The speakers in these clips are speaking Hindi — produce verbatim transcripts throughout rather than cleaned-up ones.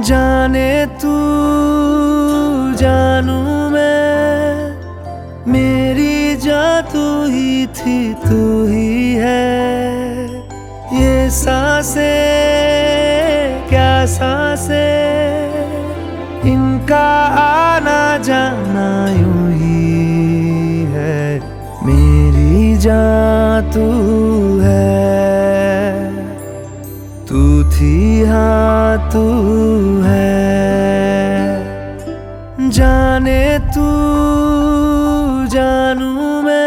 जाने तू जानू मैं, मेरी जा तू ही थी तू ही है। ये सांसें क्या सांसें, इनका आना जाना यूं ही है। मेरी जान तू है, तू थी हाँ तू है। जाने तू जानू मैं,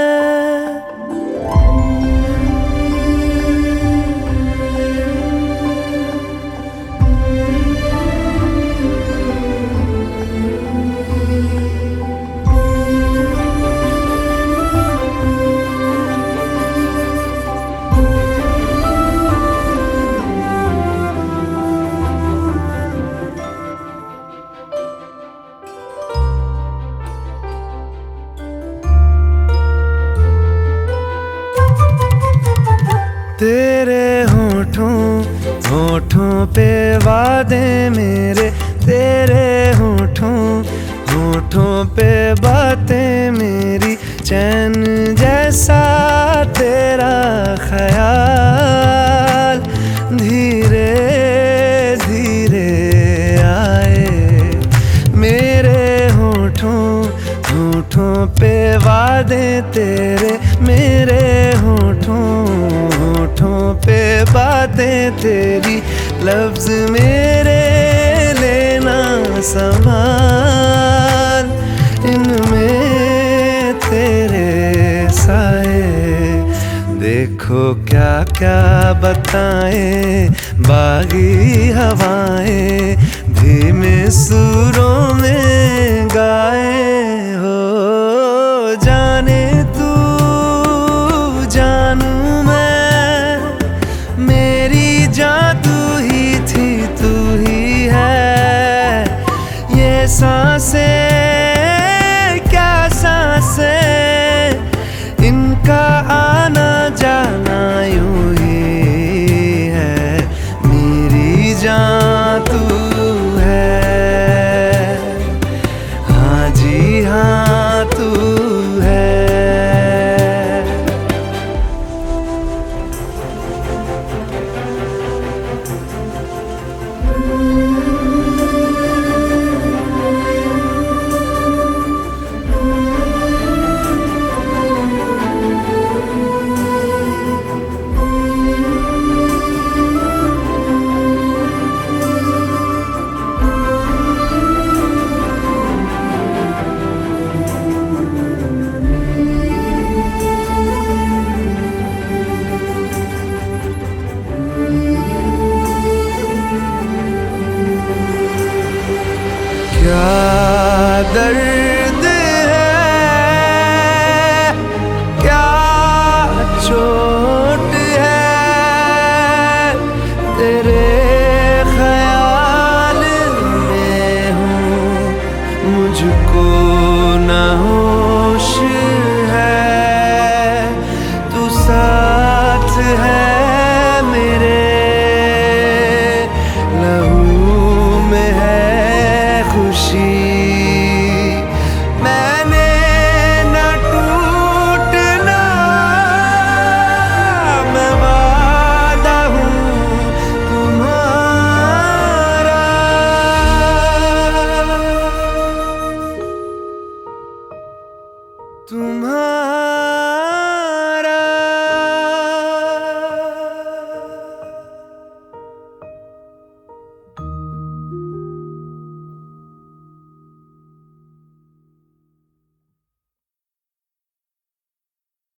तेरे होठों होठों पे वादे मेरे, तेरे होठों होठों पे बातें मेरी। चैन जैसा तेरा ख्याल धीरे धीरे आए। मेरे होठों होठों पे वादे तेरे, मेरे होठों होठों पे बातें तेरी। लफ्ज मेरे लेना संभाल, इनमें तेरे साए। देखो क्या क्या बताएं बागी हवाएं, धीमे सुरों में गाए हो। जाने तू जानू मैं, मेरी जान तू ही थी तू ही है। ये सांसें क्या सांसें, इनका आना जाना यूं ही है। मेरी जान तू है, हाँ जी हाँ तू है। क्या दर्द है, क्या चोट है, तेरे ख्याल में हूँ, मुझको न होश है। तू साथ है मेरे, लहू में है खुशी।